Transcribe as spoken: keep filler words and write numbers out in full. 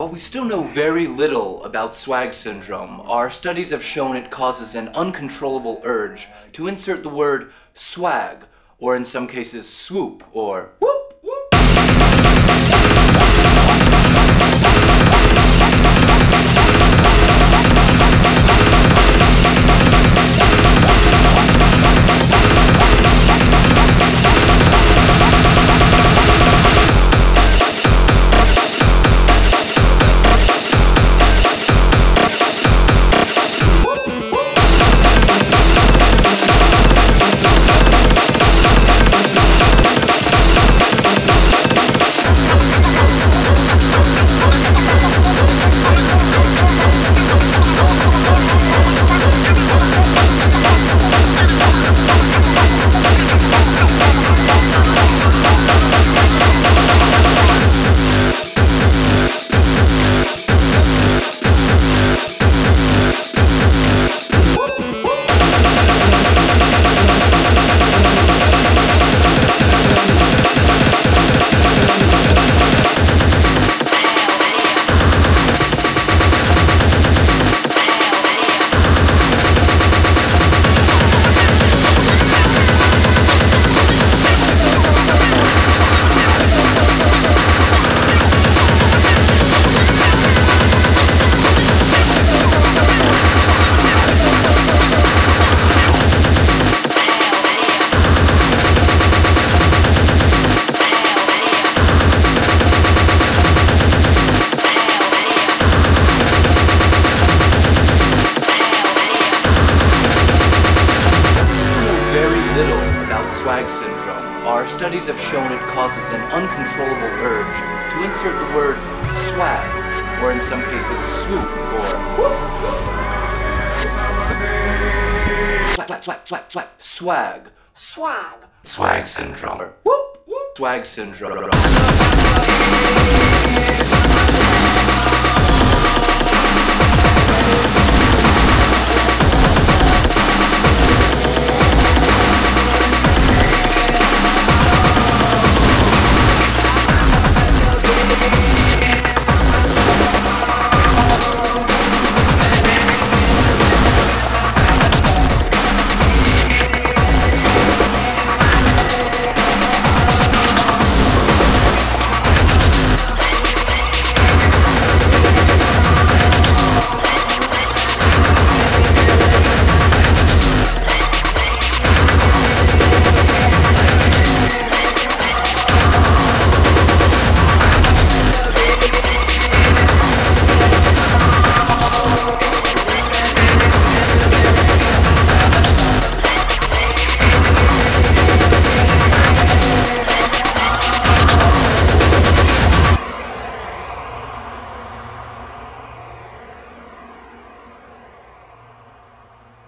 While we still know very little about swag syndrome, our studies have shown it causes an uncontrollable urge to insert the word swag, or in some cases swoop, or whoop. Swag syndrome. Our studies have shown it causes an uncontrollable urge to insert the word swag, or in some cases swoop, or whoop. Swag, swag, swag, swag, swag, swag, swag, swag syndrome, or whoop, whoop. Swag syndrome.